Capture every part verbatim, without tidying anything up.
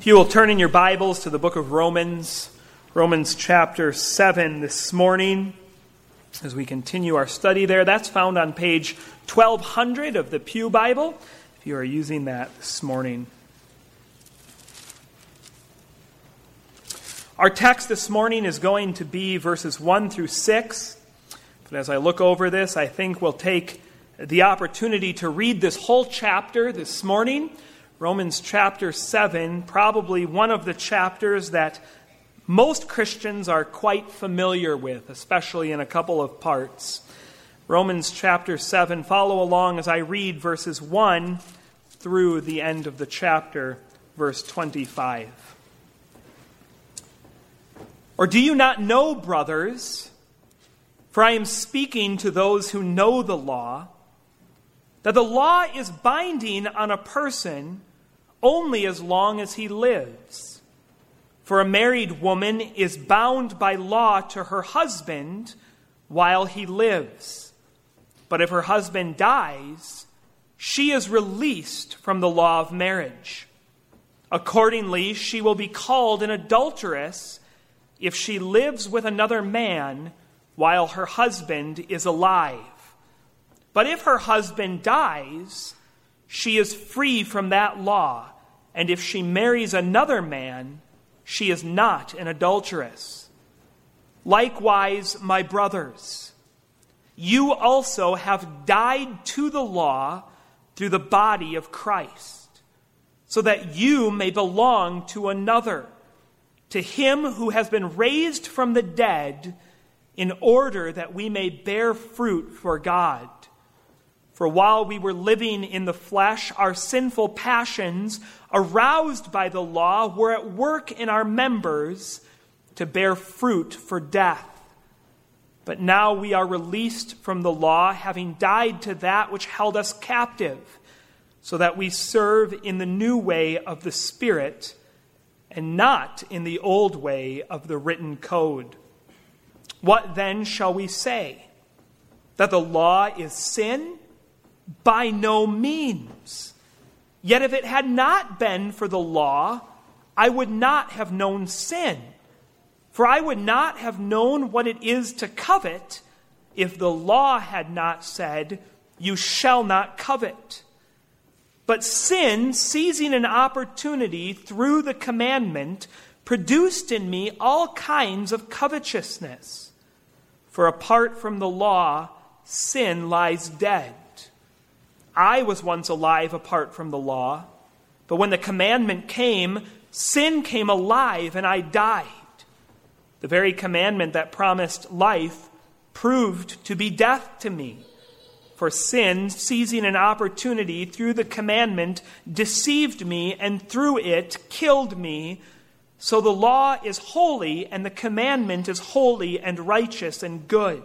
If you will turn in your Bibles to the book of Romans, Romans chapter seven this morning, as we continue our study there. That's found on page twelve hundred of the Pew Bible, if you are using that this morning. Our text this morning is going to be verses one through six. But as I look over this, I think we'll take the opportunity to read this whole chapter this morning. Romans chapter seven, probably one of the chapters that most Christians are quite familiar with, especially in a couple of parts. Romans chapter seven, follow along as I read verses one through the end of the chapter, verse twenty-five. Or do you not know, brothers, for I am speaking to those who know the law, that the law is binding on a person only as long as he lives. For a married woman is bound by law to her husband while he lives. But if her husband dies, she is released from the law of marriage. Accordingly, she will be called an adulteress if she lives with another man while her husband is alive. But if her husband dies, she is free from that law, and if she marries another man, she is not an adulteress. Likewise, my brothers, you also have died to the law through the body of Christ, so that you may belong to another, to him who has been raised from the dead, in order that we may bear fruit for God. For while we were living in the flesh, our sinful passions, aroused by the law, were at work in our members to bear fruit for death. But now we are released from the law, having died to that which held us captive, so that we serve in the new way of the Spirit, and not in the old way of the written code. What then shall we say? That the law is sin? By no means. Yet if it had not been for the law, I would not have known sin. For I would not have known what it is to covet if the law had not said, you shall not covet. But sin, seizing an opportunity through the commandment, produced in me all kinds of covetousness. For apart from the law, sin lies dead. I was once alive apart from the law, but when the commandment came, sin came alive and I died. The very commandment that promised life proved to be death to me. For sin, seizing an opportunity through the commandment, deceived me and through it killed me. So the law is holy and the commandment is holy and righteous and good.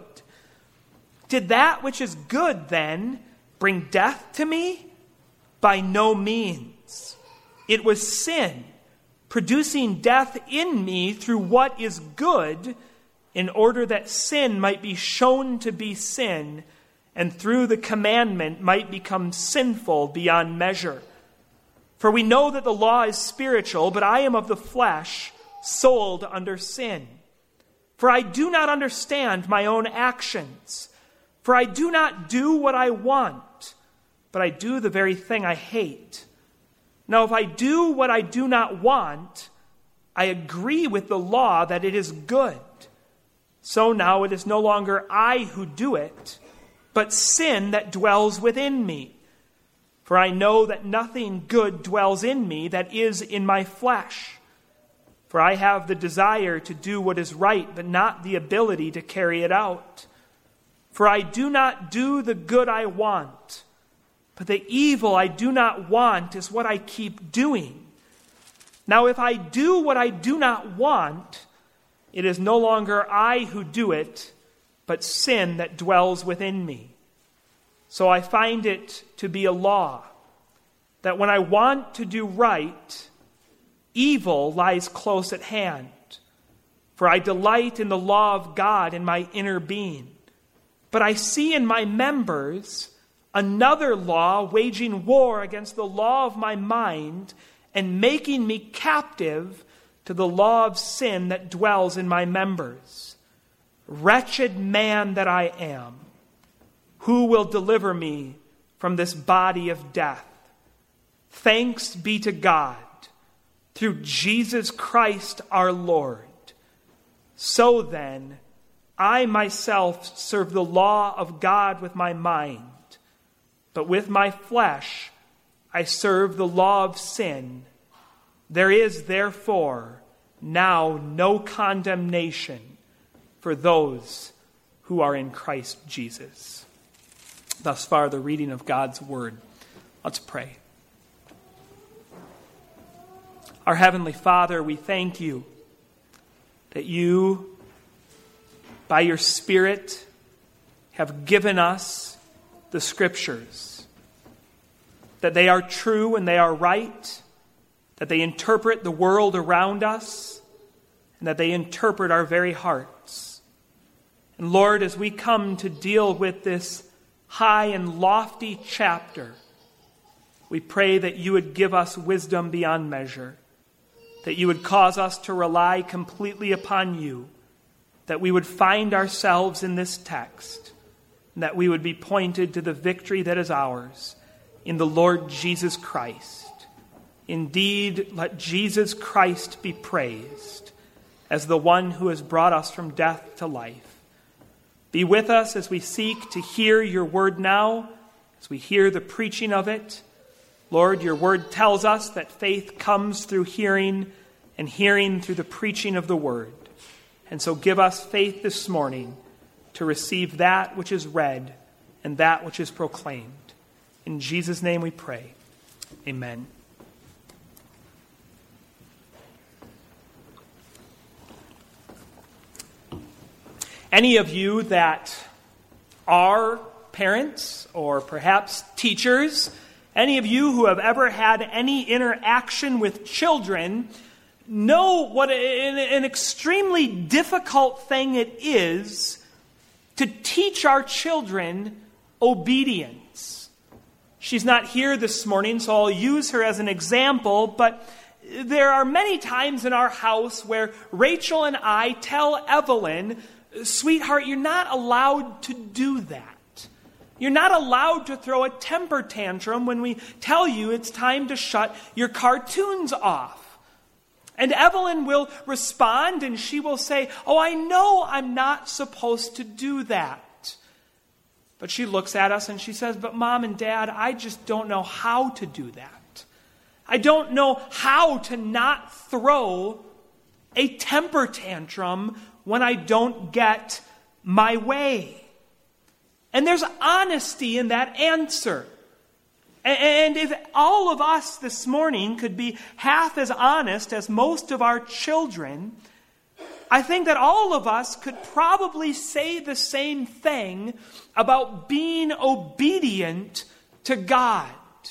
Did that which is good then bring death to me? By no means. It was sin, producing death in me through what is good, in order that sin might be shown to be sin, and through the commandment might become sinful beyond measure. For we know that the law is spiritual, but I am of the flesh, sold under sin. For I do not understand my own actions. For I do not do what I want, but I do the very thing I hate. Now, if I do what I do not want, I agree with the law that it is good. So now it is no longer I who do it, but sin that dwells within me. For I know that nothing good dwells in me, that is, in my flesh. For I have the desire to do what is right, but not the ability to carry it out. For I do not do the good I want, but the evil I do not want is what I keep doing. Now if I do what I do not want, it is no longer I who do it, but sin that dwells within me. So I find it to be a law, that when I want to do right, evil lies close at hand. For I delight in the law of God in my inner being. But I see in my members another law waging war against the law of my mind and making me captive to the law of sin that dwells in my members. Wretched man that I am, who will deliver me from this body of death? Thanks be to God through Jesus Christ our Lord. So then, I myself serve the law of God with my mind, but with my flesh I serve the law of sin. There is therefore now no condemnation for those who are in Christ Jesus. Thus far, the reading of God's word. Let's pray. Our Heavenly Father, we thank you that you, by your Spirit, have given us the Scriptures, that they are true and they are right, that they interpret the world around us, and that they interpret our very hearts. And Lord, as we come to deal with this high and lofty chapter, we pray that you would give us wisdom beyond measure, that you would cause us to rely completely upon you, that we would find ourselves in this text, and that we would be pointed to the victory that is ours in the Lord Jesus Christ. Indeed, let Jesus Christ be praised as the one who has brought us from death to life. Be with us as we seek to hear your word now, as we hear the preaching of it. Lord, your word tells us that faith comes through hearing, and hearing through the preaching of the word. And so give us faith this morning to receive that which is read and that which is proclaimed. In Jesus' name we pray. Amen. Any of you that are parents or perhaps teachers, any of you who have ever had any interaction with children, know what an, an extremely difficult thing it is to teach our children obedience. She's not here this morning, so I'll use her as an example, but there are many times in our house where Rachel and I tell Evelyn, sweetheart, you're not allowed to do that. You're not allowed to throw a temper tantrum when we tell you it's time to shut your cartoons off. And Evelyn will respond and she will say, oh, I know I'm not supposed to do that. But she looks at us and she says, but Mom and Dad, I just don't know how to do that. I don't know how to not throw a temper tantrum when I don't get my way. And there's honesty in that answer. And if all of us this morning could be half as honest as most of our children, I think that all of us could probably say the same thing about being obedient to God.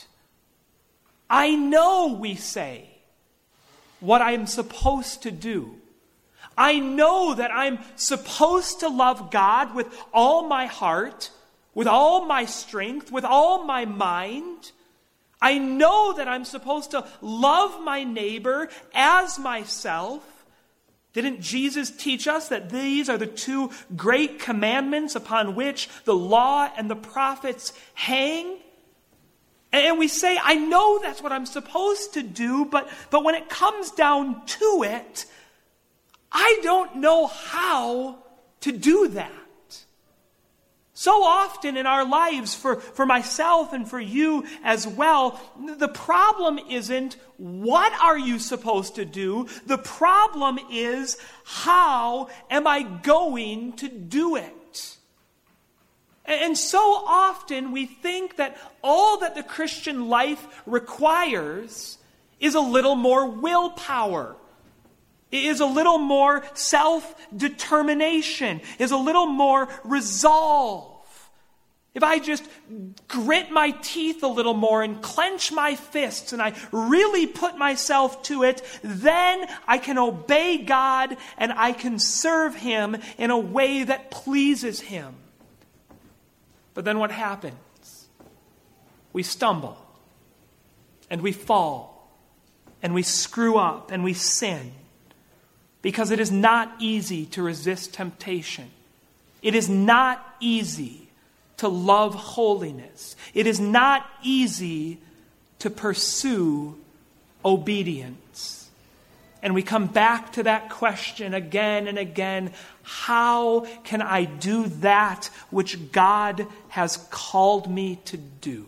I know, we say, what I'm supposed to do. I know that I'm supposed to love God with all my heart, with all my strength, with all my mind. I know that I'm supposed to love my neighbor as myself. Didn't Jesus teach us that these are the two great commandments upon which the law and the prophets hang? And we say, I know that's what I'm supposed to do, but, but when it comes down to it, I don't know how to do that. So often in our lives, for, for myself and for you as well, the problem isn't what are you supposed to do? The problem is, how am I going to do it? And so often we think that all that the Christian life requires is a little more willpower, is a little more self-determination, is a little more resolve. If I just grit my teeth a little more and clench my fists and I really put myself to it, then I can obey God and I can serve Him in a way that pleases Him. But then what happens? We stumble and we fall and we screw up and we sin, because it is not easy to resist temptation. It is not easy to love holiness. It is not easy to pursue obedience. And we come back to that question again and again. How can I do that which God has called me to do?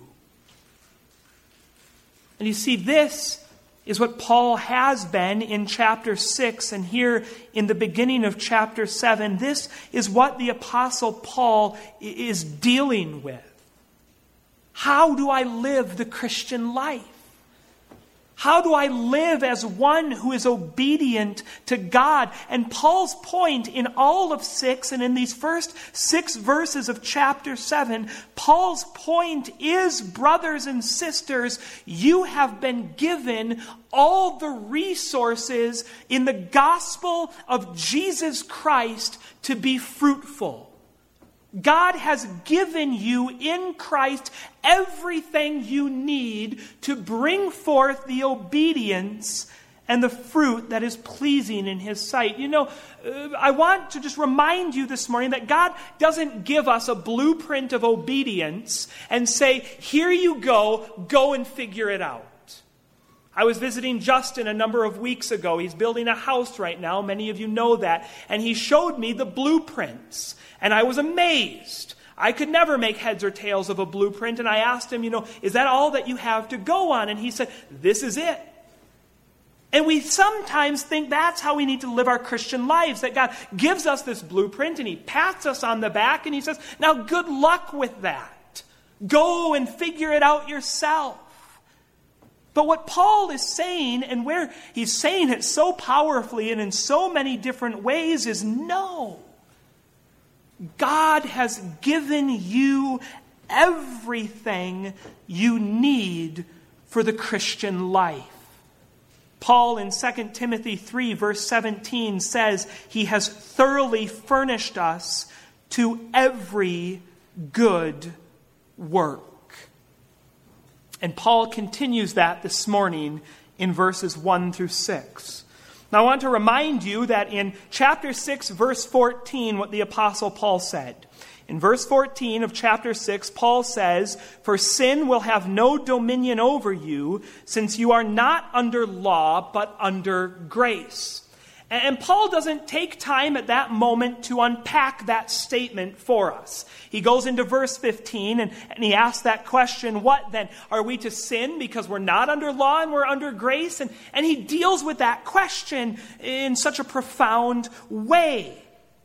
And you see, this is what Paul has been in chapter six, and here in the beginning of chapter seven. This is what the Apostle Paul is dealing with. How do I live the Christian life? How do I live as one who is obedient to God? And Paul's point in all of six, and in these first six verses of chapter seven, Paul's point is, brothers and sisters, you have been given all the resources in the gospel of Jesus Christ to be fruitful. God has given you in Christ everything you need to bring forth the obedience and the fruit that is pleasing in His sight. You know, uh, I want to just remind you this morning that God doesn't give us a blueprint of obedience and say, here you go, go and figure it out. I was visiting Justin a number of weeks ago. He's building a house right now. Many of you know that. And he showed me the blueprints. And I was amazed. I could never make heads or tails of a blueprint. And I asked him, you know, is that all that you have to go on? And he said, this is it. And we sometimes think that's how we need to live our Christian lives, that God gives us this blueprint and He pats us on the back and He says, now good luck with that. Go and figure it out yourself. But what Paul is saying, and where he's saying it so powerfully and in so many different ways, is no. God has given you everything you need for the Christian life. Paul in Second Timothy three, verse seventeen says, He has thoroughly furnished us to every good work. And Paul continues that this morning in verses one through six. Now I want to remind you that in chapter six, verse fourteen, what the Apostle Paul said. In verse fourteen of chapter six, Paul says, for sin will have no dominion over you, since you are not under law, but under grace. And Paul doesn't take time at that moment to unpack that statement for us. He goes into verse fifteen and, and he asks that question, what then? Are we to sin because we're not under law and we're under grace? And, and he deals with that question in such a profound way.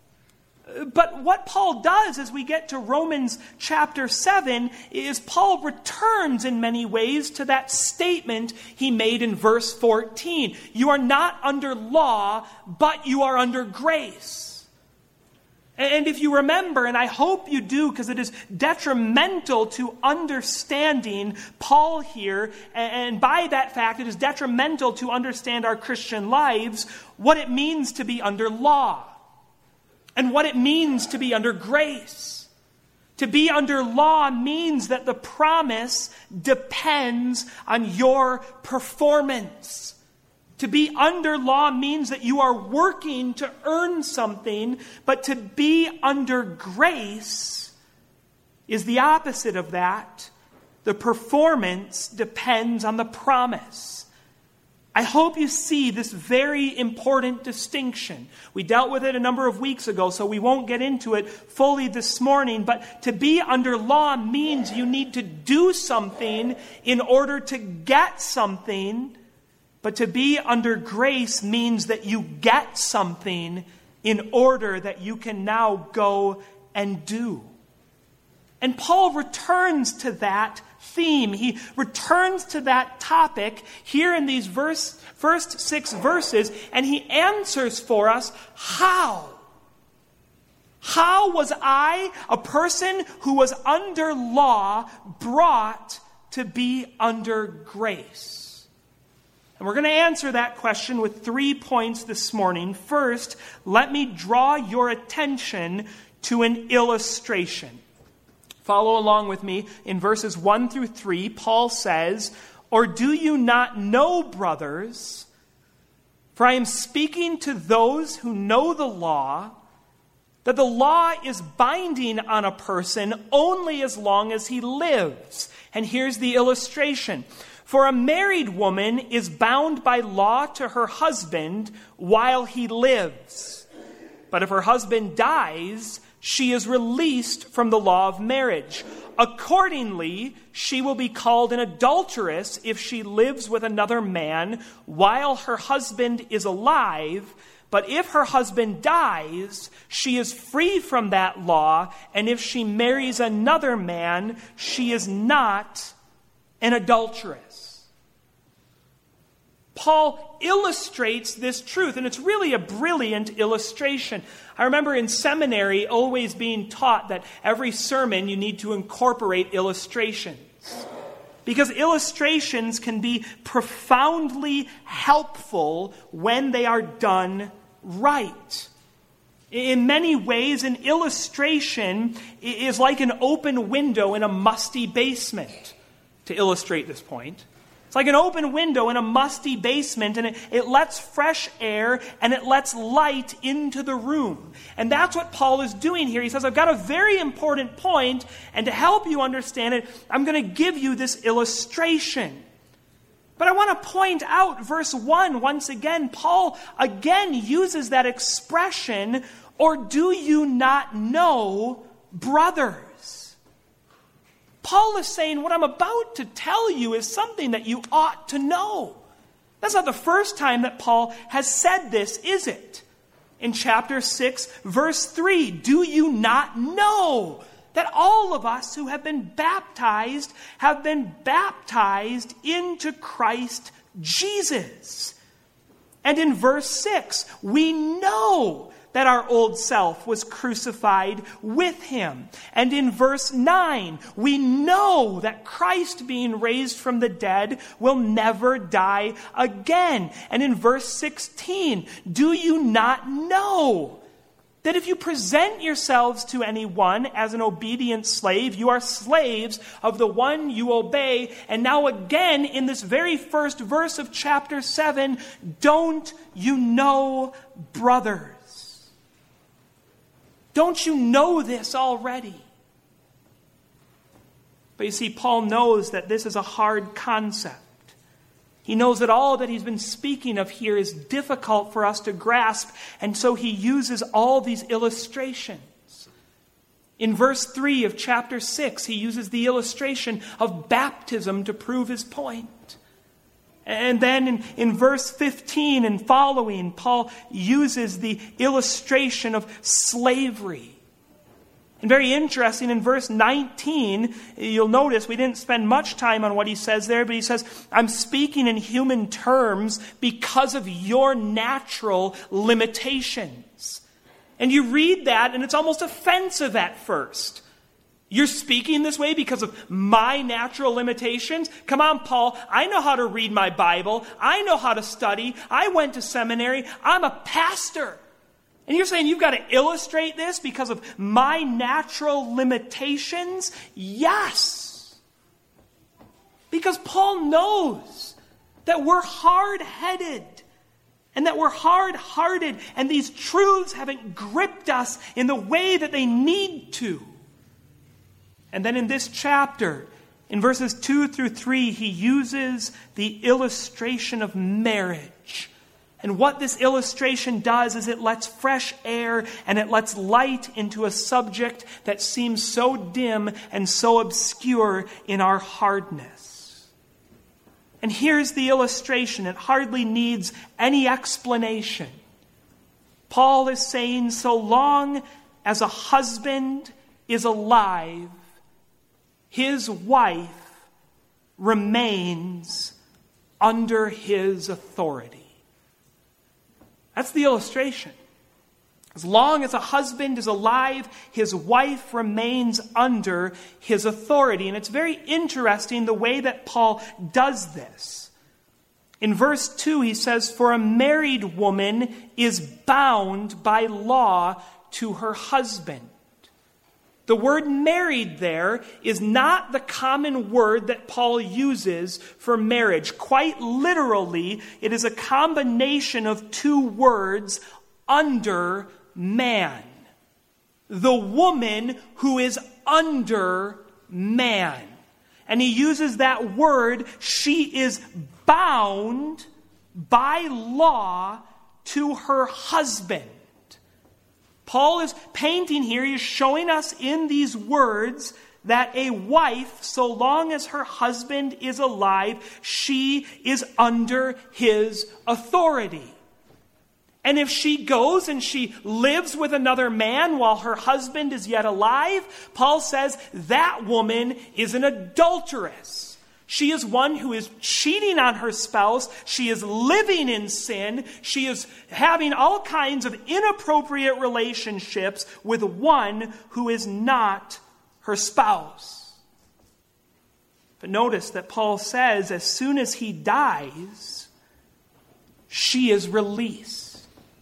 But what Paul does as we get to Romans chapter seven is Paul returns in many ways to that statement he made in verse fourteen. You are not under law, but you are under grace. And if you remember, and I hope you do, because it is detrimental to understanding Paul here, and by that fact it is detrimental to understand our Christian lives, what it means to be under law. And what it means to be under grace. To be under law means that the promise depends on your performance. To be under law means that you are working to earn something, but to be under grace is the opposite of that. The performance depends on the promise. I hope you see this very important distinction. We dealt with it a number of weeks ago, so we won't get into it fully this morning. But to be under law means you need to do something in order to get something. But to be under grace means that you get something in order that you can now go and do. And Paul returns to that theme. He returns to that topic here in these verse, first six verses, and he answers for us how. How was I, a person who was under law, brought to be under grace? And we're going to answer that question with three points this morning. First, let me draw your attention to an illustration. Follow along with me. In verses one through three, Paul says, Or do you not know, brothers, for I am speaking to those who know the law, that the law is binding on a person only as long as he lives. And here's the illustration. For a married woman is bound by law to her husband while he lives. But if her husband dies, she is released from the law of marriage. Accordingly, she will be called an adulteress if she lives with another man while her husband is alive. But if her husband dies, she is free from that law, and if she marries another man, she is not an adulteress. Paul illustrates this truth, and it's really a brilliant illustration. I remember in seminary always being taught that every sermon you need to incorporate illustrations, because illustrations can be profoundly helpful when they are done right. In many ways, an illustration is like an open window in a musty basement, to illustrate this point. It's like an open window in a musty basement, and it, it lets fresh air and it lets light into the room. And that's what Paul is doing here. He says, I've got a very important point, and to help you understand it, I'm going to give you this illustration. But I want to point out verse one once again. Paul again uses that expression, or do you not know, brothers? Paul is saying what I'm about to tell you is something that you ought to know. That's not the first time that Paul has said this, is it? In chapter six, verse three, do you not know that all of us who have been baptized have been baptized into Christ Jesus? And in verse six, we know that our old self was crucified with him. And in verse nine, we know that Christ, being raised from the dead, will never die again. And in verse sixteen, do you not know that if you present yourselves to anyone as an obedient slave, you are slaves of the one you obey? And now again, in this very first verse of chapter seven, don't you know, brothers? Don't you know this already? But you see, Paul knows that this is a hard concept. He knows that all that he's been speaking of here is difficult for us to grasp, and so he uses all these illustrations. In verse three of chapter six, he uses the illustration of baptism to prove his point. And then in, in verse fifteen and following, Paul uses the illustration of slavery. And very interesting, in verse nineteen, you'll notice we didn't spend much time on what he says there, but he says, I'm speaking in human terms because of your natural limitations. And you read that, and it's almost offensive at first. You're speaking this way because of my natural limitations? Come on, Paul. I know how to read my Bible. I know how to study. I went to seminary. I'm a pastor. And you're saying you've got to illustrate this because of my natural limitations? Yes. Because Paul knows that we're hard-headed and that we're hard-hearted, and these truths haven't gripped us in the way that they need to. And then in this chapter, in verses two through three, he uses the illustration of marriage. And what this illustration does is it lets fresh air and it lets light into a subject that seems so dim and so obscure in our hardness. And here's the illustration. It hardly needs any explanation. Paul is saying, so long as a husband is alive, his wife remains under his authority. That's the illustration. As long as a husband is alive, his wife remains under his authority. And it's very interesting the way that Paul does this. In verse two, he says, for a married woman is bound by law to her husband. The word married there is not the common word that Paul uses for marriage. Quite literally, it is a combination of two words, under man. The woman who is under man. And he uses that word, she is bound by law to her husband. Paul is painting here, he is showing us in these words that a wife, so long as her husband is alive, she is under his authority. And if she goes and she lives with another man while her husband is yet alive, Paul says that woman is an adulteress. She is one who is cheating on her spouse. She is living in sin. She is having all kinds of inappropriate relationships with one who is not her spouse. But notice that Paul says as soon as he dies, she is released.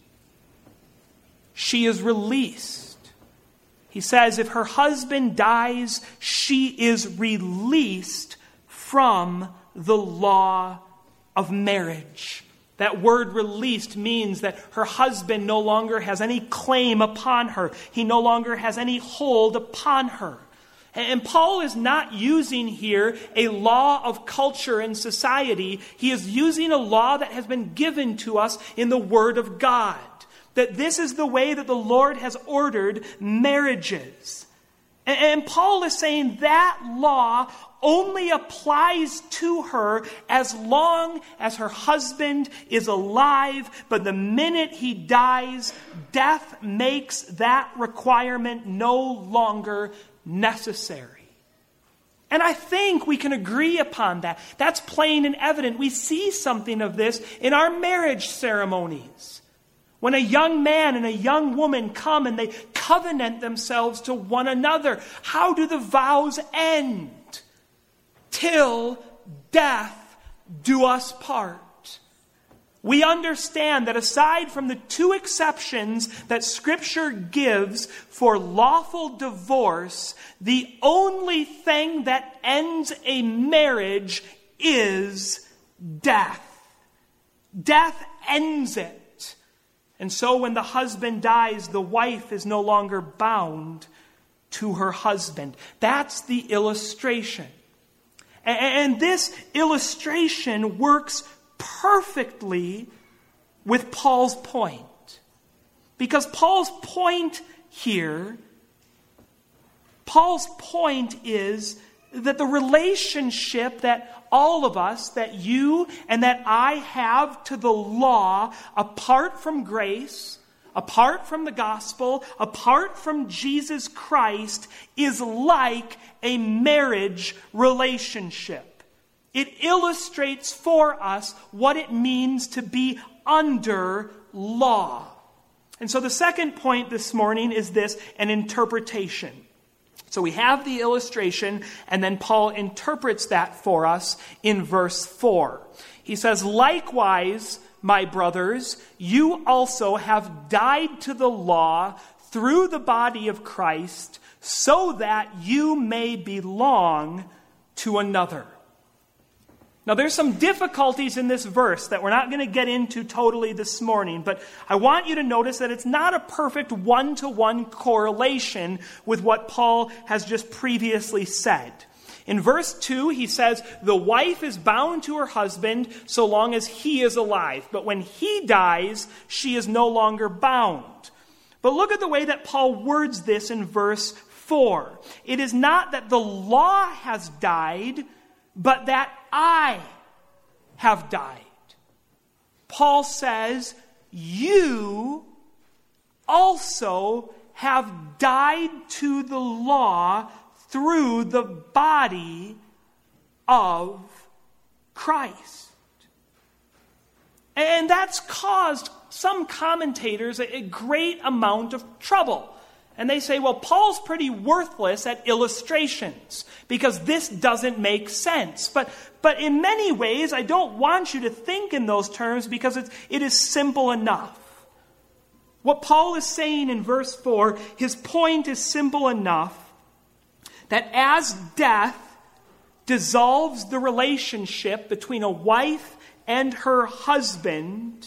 She is released. He says if her husband dies, she is released from the law of marriage. That word released means that her husband no longer has any claim upon her. He no longer has any hold upon her. And Paul is not using here a law of culture and society. He is using a law that has been given to us in the Word of God. That this is the way that the Lord has ordered marriages. And Paul is saying that law only applies to her as long as her husband is alive. But the minute he dies, death makes that requirement no longer necessary. And I think we can agree upon that. That's plain and evident. We see something of this in our marriage ceremonies. When a young man and a young woman come and they covenant themselves to one another, how do the vows end? Till death do us part. We understand that aside from the two exceptions that Scripture gives for lawful divorce, the only thing that ends a marriage is death. Death ends it. And so when the husband dies, the wife is no longer bound to her husband. That's the illustration. And this illustration works perfectly with Paul's point. Because Paul's point here, Paul's point is that the relationship that all of us, that you and that I have to the law, apart from grace, apart from the gospel, apart from Jesus Christ, is like a marriage relationship. It illustrates for us what it means to be under law. And so the second point this morning is this, an interpretation. So we have the illustration, and then Paul interprets that for us in verse four. He says, "Likewise, my brothers, you also have died to the law through the body of Christ, so that you may belong to another." Now, there's some difficulties in this verse that we're not going to get into totally this morning, but I want you to notice that it's not a perfect one-to-one correlation with what Paul has just previously said. In verse two, he says, the wife is bound to her husband so long as he is alive, but when he dies, she is no longer bound. But look at the way that Paul words this in verse four. It is not that the law has died, but that I have died. Paul says, you also have died to the law through the body of Christ. And that's caused some commentators a great amount of trouble. And they say, well, Paul's pretty worthless at illustrations because this doesn't make sense. But but in many ways, I don't want you to think in those terms because it's, it is simple enough. What Paul is saying in verse four, his point is simple enough that as death dissolves the relationship between a wife and her husband,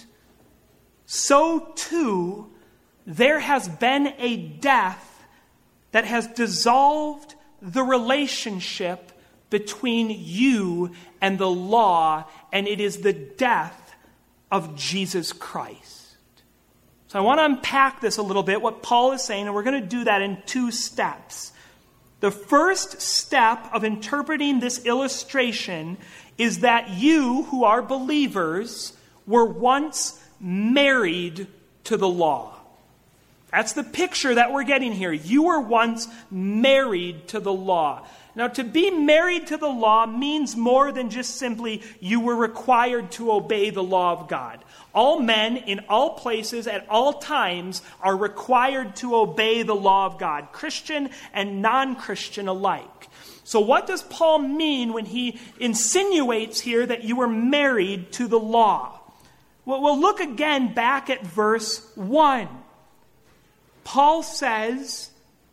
so too there has been a death that has dissolved the relationship between you and the law, and it is the death of Jesus Christ. So I want to unpack this a little bit, what Paul is saying, and we're going to do that in two steps. The first step of interpreting this illustration is that you, who are believers, were once married to the law. That's the picture that we're getting here. You were once married to the law. Now, to be married to the law means more than just simply you were required to obey the law of God. All men in all places at all times are required to obey the law of God, Christian and non-Christian alike. So what does Paul mean when he insinuates here that you were married to the law? Well, we'll look again back at verse one. Paul says,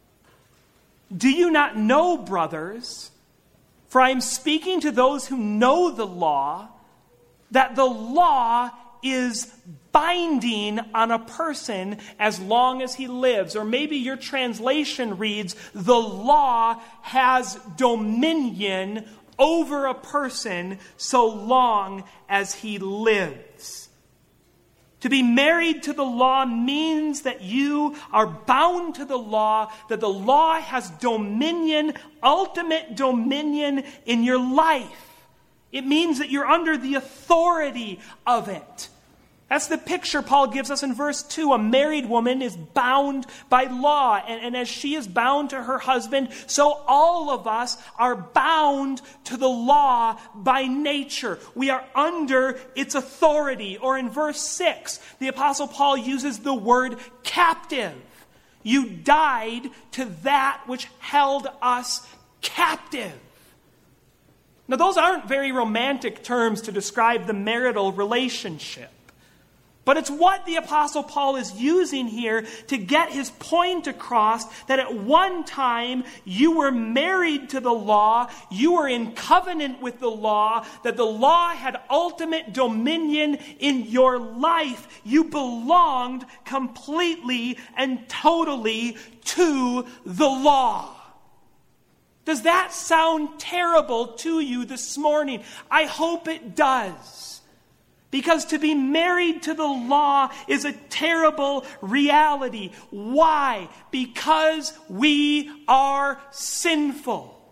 "Do you not know, brothers, for I am speaking to those who know the law, that the law is binding on a person as long as he lives." Or maybe your translation reads, "The law has dominion over a person so long as he lives." To be married to the law means that you are bound to the law, that the law has dominion, ultimate dominion in your life. It means that you're under the authority of it. That's the picture Paul gives us in verse two. A married woman is bound by law, and, and as she is bound to her husband, so all of us are bound to the law by nature. We are under its authority. Or in verse six, the Apostle Paul uses the word captive. You died to that which held us captive. Now, those aren't very romantic terms to describe the marital relationship. But it's what the Apostle Paul is using here to get his point across, that at one time you were married to the law, you were in covenant with the law, that the law had ultimate dominion in your life. You belonged completely and totally to the law. Does that sound terrible to you this morning? I hope it does. Because to be married to the law is a terrible reality. Why? Because we are sinful.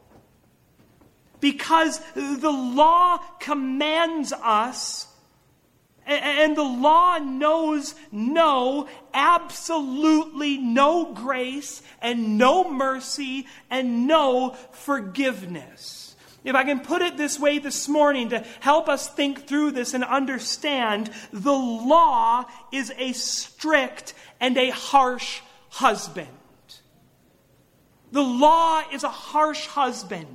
Because the law commands us, and the law knows no, absolutely no grace and no mercy and no forgiveness. If I can put it this way this morning to help us think through this and understand, the law is a strict and a harsh husband. The law is a harsh husband.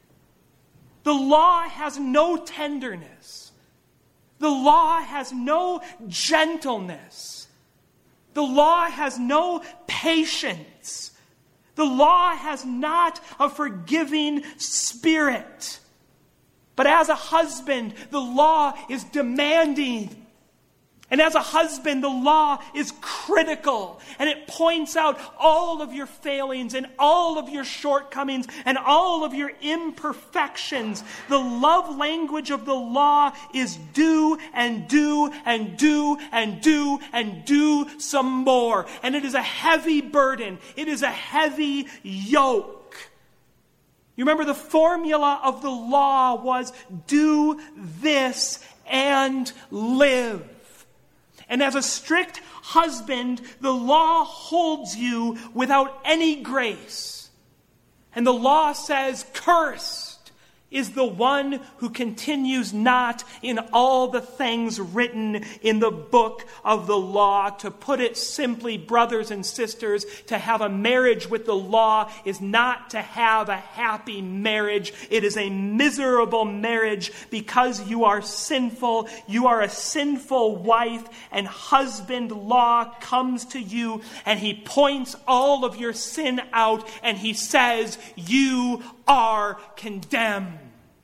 The law has no tenderness. The law has no gentleness. The law has no patience. The law has not a forgiving spirit. But as a husband, the law is demanding. And as a husband, the law is critical. And it points out all of your failings and all of your shortcomings and all of your imperfections. The love language of the law is do and do and do and do and do some more. And it is a heavy burden. It is a heavy yoke. You remember the formula of the law was do this and live. And as a strict husband, the law holds you without any grace. And the law says, cursed is the one who continues not in all the things written in the book of the law. To put it simply, brothers and sisters, to have a marriage with the law is not to have a happy marriage. It is a miserable marriage because you are sinful. You are a sinful wife, and husband law comes to you and he points all of your sin out and he says, you are condemned.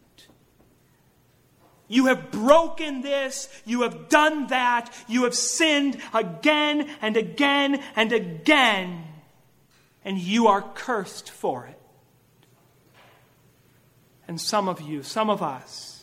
You have broken this, you have done that, you have sinned again and again and again, and you are cursed for it. And some of you, some of us,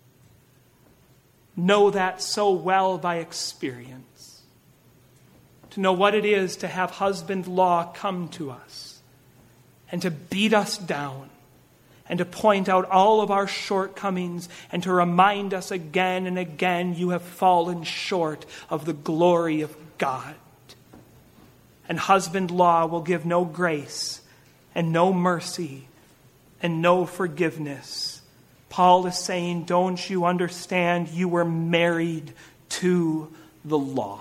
know that so well by experience. To know what it is to have husband law come to us and to beat us down, and to point out all of our shortcomings, and to remind us again and again, you have fallen short of the glory of God. And husband law will give no grace and no mercy and no forgiveness. Paul is saying, don't you understand? You were married to the law.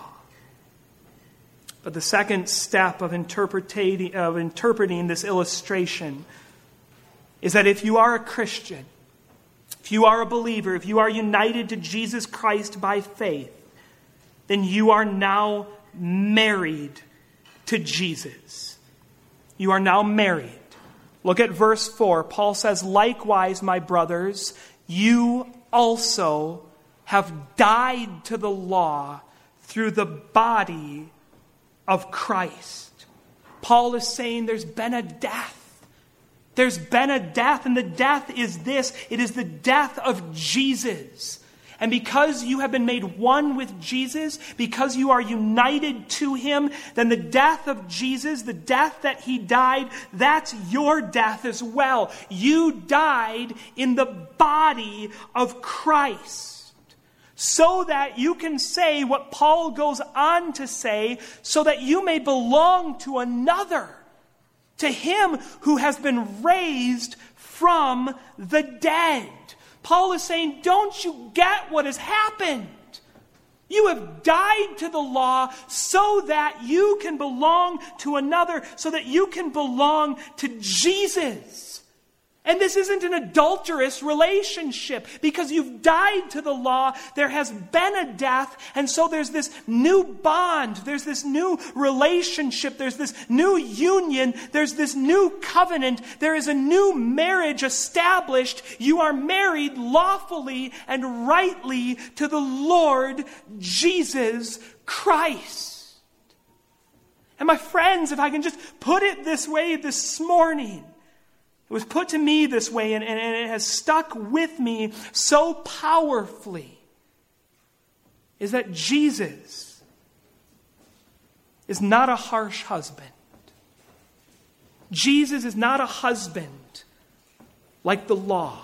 But the second step of interpreting, of interpreting this illustration is that if you are a Christian, if you are a believer, if you are united to Jesus Christ by faith, then you are now married to Jesus. You are now married. Look at verse four. Paul says, likewise, my brothers, you also have died to the law through the body of Christ. Paul is saying there's been a death. There's been a death, and the death is this. It is the death of Jesus. And because you have been made one with Jesus, because you are united to him, then the death of Jesus, the death that he died, that's your death as well. You died in the body of Christ, so that you can say what Paul goes on to say, so that you may belong to another, to him who has been raised from the dead. Paul is saying, don't you get what has happened? You have died to the law so that you can belong to another, so that you can belong to Jesus. And this isn't an adulterous relationship. Because you've died to the law, there has been a death, and so there's this new bond, there's this new relationship, there's this new union, there's this new covenant, there is a new marriage established. You are married lawfully and rightly to the Lord Jesus Christ. And my friends, if I can just put it this way this morning, it was put to me this way, and, and, and it has stuck with me so powerfully, is that Jesus is not a harsh husband. Jesus is not a husband like the law.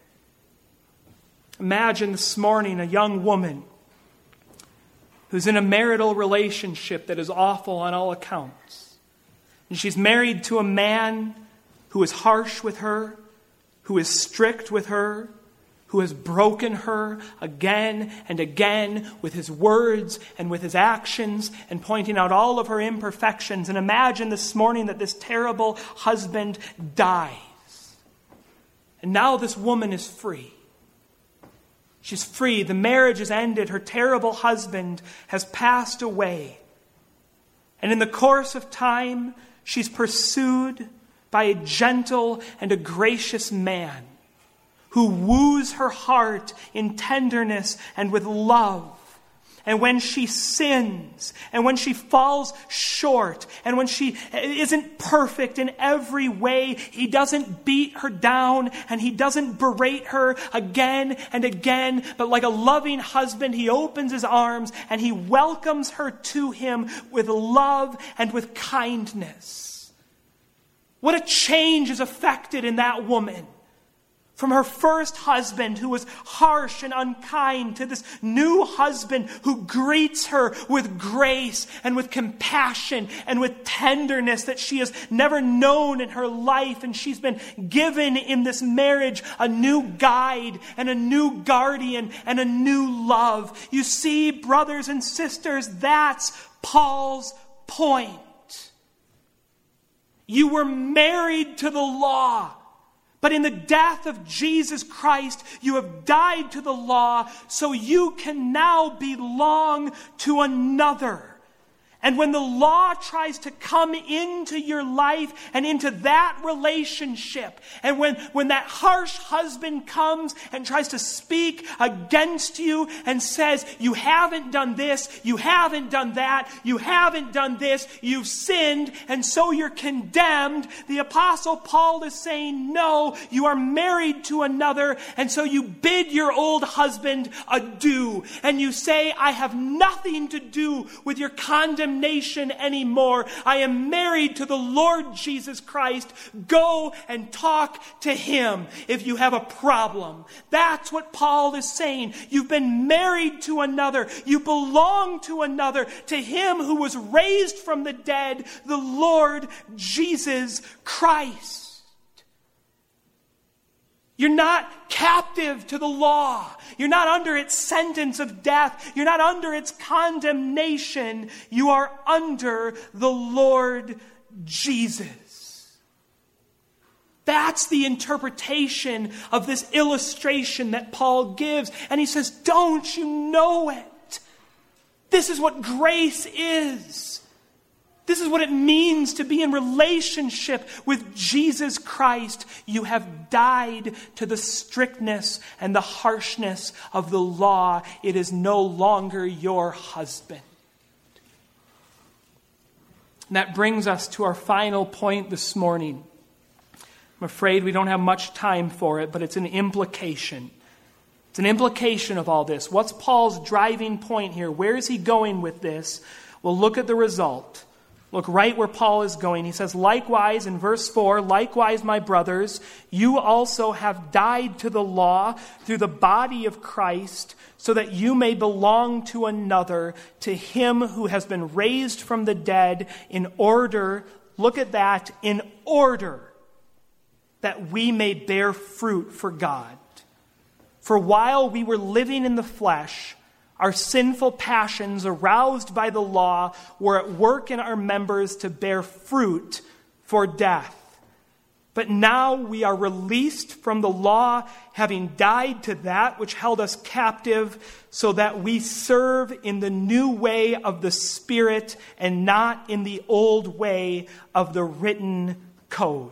Imagine this morning a young woman who's in a marital relationship that is awful on all accounts. And she's married to a man who is harsh with her, who is strict with her, who has broken her again and again with his words and with his actions, and pointing out all of her imperfections. And imagine this morning that this terrible husband dies. And now this woman is free. She's free. The marriage is ended. Her terrible husband has passed away. And in the course of time, she's pursued by a gentle and a gracious man who woos her heart in tenderness and with love. And when she sins, and when she falls short, and when she isn't perfect in every way, he doesn't beat her down, and he doesn't berate her again and again, but like a loving husband, he opens his arms and he welcomes her to him with love and with kindness. What a change is affected in that woman. From her first husband, who was harsh and unkind, to this new husband who greets her with grace and with compassion and with tenderness that she has never known in her life. And she's been given in this marriage a new guide and a new guardian and a new love. You see, brothers and sisters, that's Paul's point. You were married to the law. But in the death of Jesus Christ, you have died to the law, so you can now belong to another. And when the law tries to come into your life and into that relationship, and when, when that harsh husband comes and tries to speak against you and says, you haven't done this, you haven't done that, you haven't done this, you've sinned, and so you're condemned, the Apostle Paul is saying, no, you are married to another, and so you bid your old husband adieu, and you say, I have nothing to do with your condemnation anymore. I am married to the Lord Jesus Christ. Go and talk to him if you have a problem. That's what Paul is saying. You've been married to another. You belong to another, to him who was raised from the dead, the Lord Jesus Christ. You're not captive to the law. You're not under its sentence of death. You're not under its condemnation. You are under the Lord Jesus. That's the interpretation of this illustration that Paul gives. And he says, don't you know it? This is what grace is. This is what it means to be in relationship with Jesus Christ. You have died to the strictness and the harshness of the law. It is no longer your husband. And that brings us to our final point this morning. I'm afraid we don't have much time for it, but it's an implication. It's an implication of all this. What's Paul's driving point here? Where is he going with this? Well, look at the result. Look right where Paul is going. He says, likewise, in verse four, likewise, my brothers, you also have died to the law through the body of Christ, so that you may belong to another, to him who has been raised from the dead, in order, look at that, in order that we may bear fruit for God. For while we were living in the flesh, our sinful passions, aroused by the law, were at work in our members to bear fruit for death. But now we are released from the law, having died to that which held us captive, so that we serve in the new way of the Spirit and not in the old way of the written code.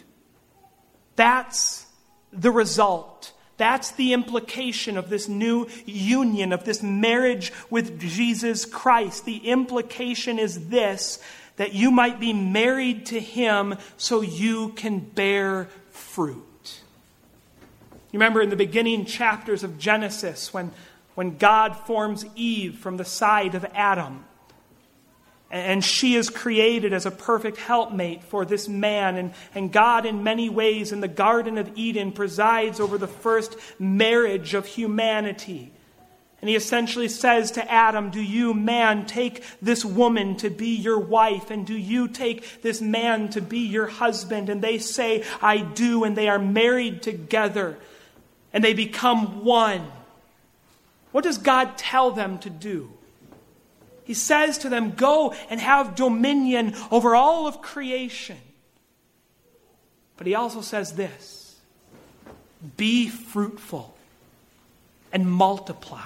That's the result. That's the implication of this new union, of this marriage with Jesus Christ. The implication is this, that you might be married to him so you can bear fruit. You remember in the beginning chapters of Genesis, when, when God forms Eve from the side of Adam, and she is created as a perfect helpmate for this man. And, and God, in many ways, in the Garden of Eden, presides over the first marriage of humanity. And he essentially says to Adam, do you, man, take this woman to be your wife? And do you take this man to be your husband? And they say, I do. And they are married together. And they become one. What does God tell them to do? He says to them, go and have dominion over all of creation. But he also says this, be fruitful and multiply.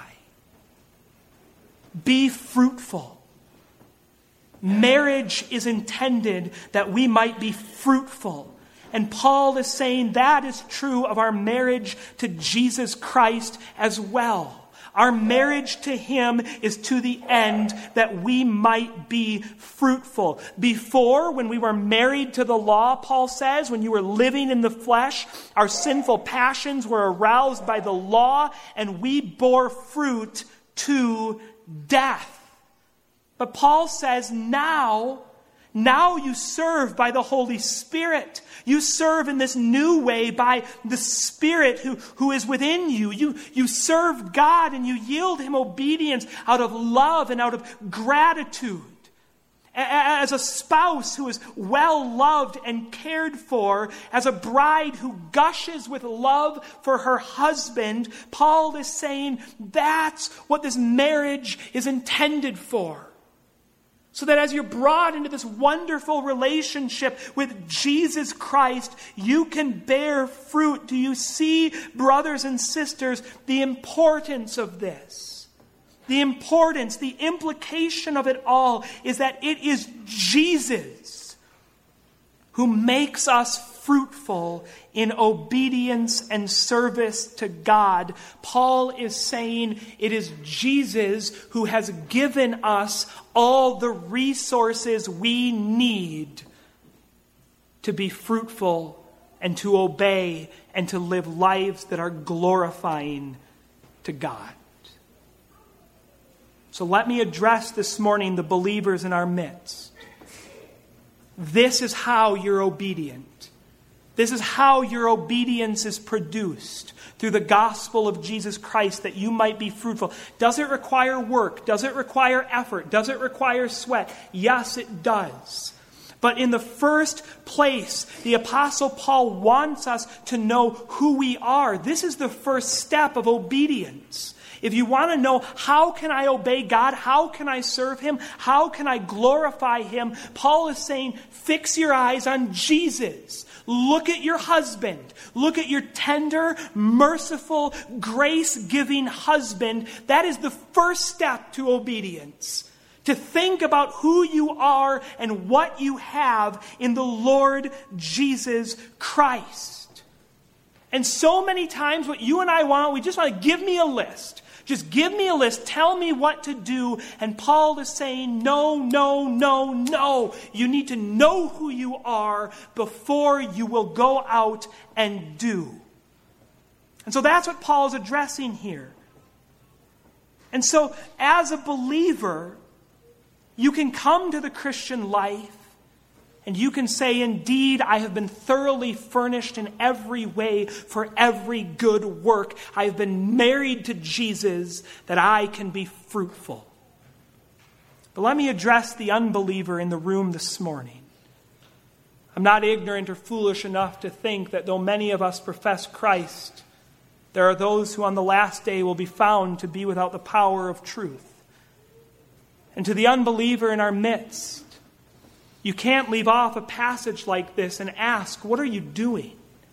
Be fruitful. Marriage is intended that we might be fruitful. And Paul is saying that is true of our marriage to Jesus Christ as well. Our marriage to him is to the end that we might be fruitful. Before, when we were married to the law, Paul says, when you were living in the flesh, our sinful passions were aroused by the law, and we bore fruit to death. But Paul says now Now you serve by the Holy Spirit. You serve in this new way by the Spirit who, who is within you. You, you serve God and you yield Him obedience out of love and out of gratitude. As a spouse who is well loved and cared for, as a bride who gushes with love for her husband, Paul is saying that's what this marriage is intended for. So that as you're brought into this wonderful relationship with Jesus Christ, you can bear fruit. Do you see, brothers and sisters, the importance of this? The importance, the implication of it all is that it is Jesus who makes us fruitful in obedience and service to God. Paul is saying it is Jesus who has given us all the resources we need to be fruitful and to obey and to live lives that are glorifying to God. So let me address this morning the believers in our midst. This is how you're obedient. This is how your obedience is produced through the gospel of Jesus Christ, that you might be fruitful. Does it require work? Does it require effort? Does it require sweat? Yes, it does. But in the first place, the Apostle Paul wants us to know who we are. This is the first step of obedience. If you want to know, how can I obey God? How can I serve Him? How can I glorify Him? Paul is saying, fix your eyes on Jesus. Look at your husband. Look at your tender, merciful, grace-giving husband. That is the first step to obedience. To think about who you are and what you have in the Lord Jesus Christ. And so many times what you and I want, we just want to give me a list. Just give me a list. Tell me what to do. And Paul is saying, no, no, no, no. You need to know who you are before you will go out and do. And so that's what Paul is addressing here. And so as a believer, you can come to the Christian life and you can say, indeed, I have been thoroughly furnished in every way for every good work. I have been married to Jesus that I can be fruitful. But let me address the unbeliever in the room this morning. I'm not ignorant or foolish enough to think that though many of us profess Christ, there are those who on the last day will be found to be without the power of truth. And to the unbeliever in our midst, you can't leave off a passage like this and ask, what are you doing?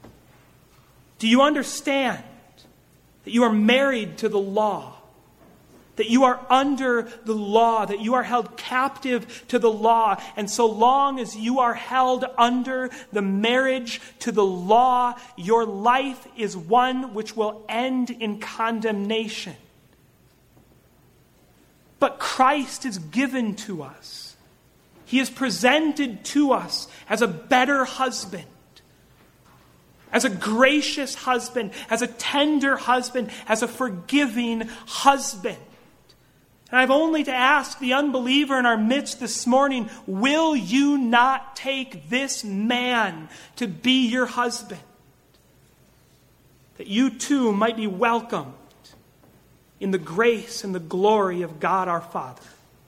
Do you understand that you are married to the law? That you are under the law, that you are held captive to the law. And so long as you are held under the marriage to the law, your life is one which will end in condemnation. But Christ is given to us. He is presented to us as a better husband, as a gracious husband, as a tender husband, as a forgiving husband. And I've only to ask the unbeliever in our midst this morning, will you not take this man to be your husband? That you too might be welcomed in the grace and the glory of God our Father.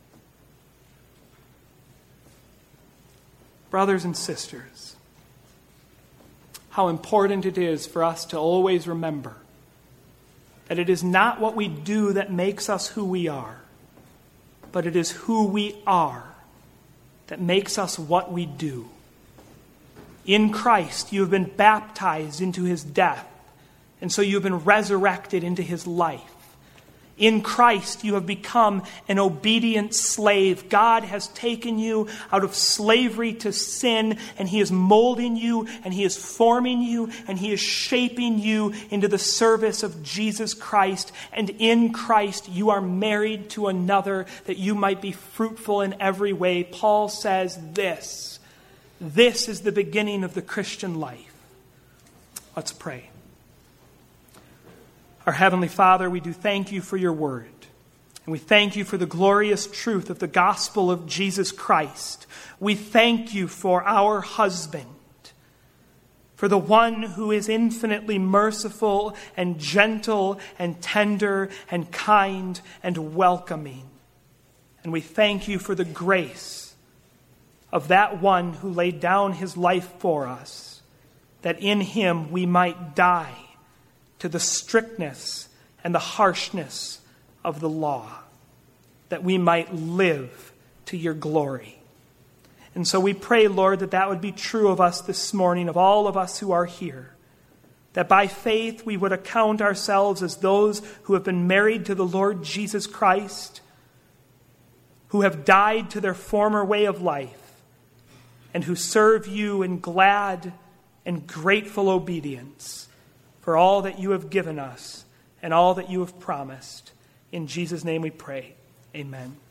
Brothers and sisters, how important it is for us to always remember that it is not what we do that makes us who we are, but it is who we are that makes us what we do. In Christ, you have been baptized into His death, and so you have been resurrected into His life. In Christ, you have become an obedient slave. God has taken you out of slavery to sin, and He is molding you, and He is forming you, and He is shaping you into the service of Jesus Christ. And in Christ, you are married to another that you might be fruitful in every way. Paul says this. This is the beginning of the Christian life. Let's pray. Our Heavenly Father, we do thank You for Your word. And we thank you for the glorious truth of the gospel of Jesus Christ. We thank you for our husband, for the one who is infinitely merciful and gentle and tender and kind and welcoming. And we thank you for the grace of that one who laid down his life for us, that in him we might die to the strictness and the harshness of the law, that we might live to your glory. And so we pray, Lord, that that would be true of us this morning, of all of us who are here, that by faith we would account ourselves as those who have been married to the Lord Jesus Christ, who have died to their former way of life, and who serve you in glad and grateful obedience for all that you have given us and all that you have promised. In Jesus' name we pray. Amen.